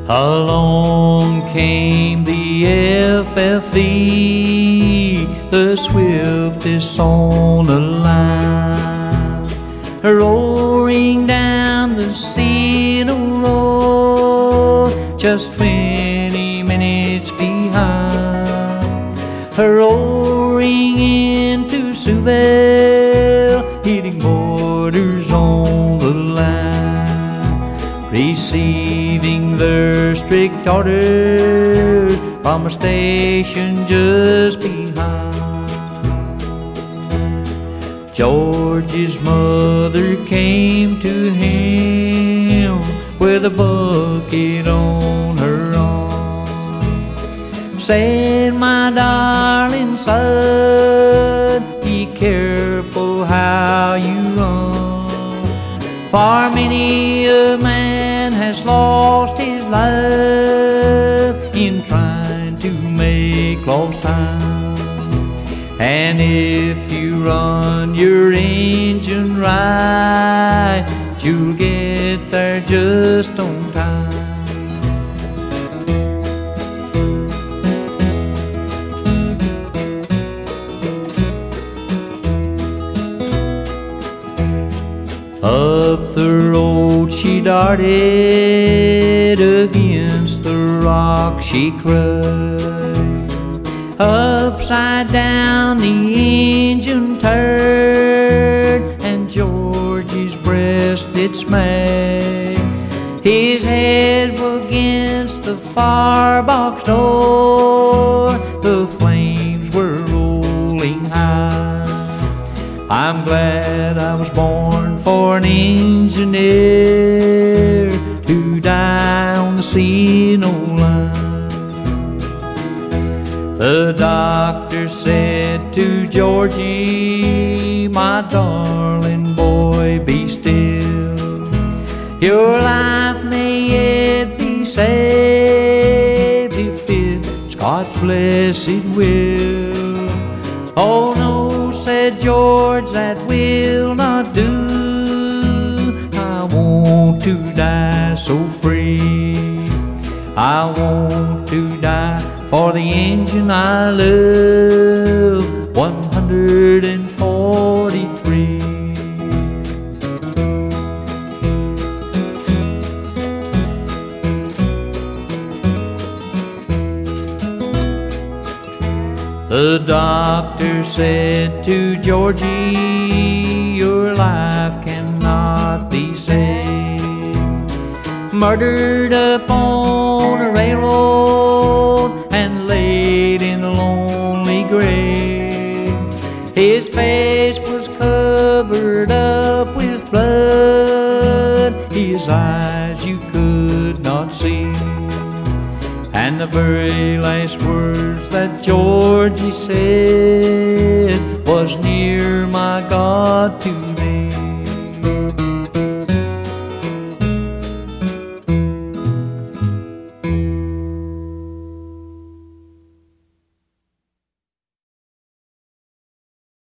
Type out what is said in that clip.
Along came the FFV, the swiftest on the line, roaring down the Cedar Road, just 20 minutes behind, roaring into Sewell, hitting borders on the line, receiving their strict orders from a station just behind. George's mother came to him with a bucket on her arm, said, "My darling son, be careful how you run, for many a man has lost his life in trying to make lost time. And if you run your engine right, you'll get there just on time." Up the road she darted, against the rock she crushed, upside down the engine turned, and George's breast did smash. His head was against the firebox door, the flames were rolling high. I'm glad I was born for an engineer to die on the Cino line. The doctor said to Georgie, "My darling boy, be still. Your life may yet be saved if it's God's blessed will." "Oh no," said George, "that will not do. I want to die so free. I want to die for the engine I love, 143. The doctor said to Georgie, "Your life cannot be saved. Murdered up on a railroad and laid in a lonely grave. His face was covered up with blood, his eyes you could not see. And the very last words that Georgie said was, 'Near my God to thee.'"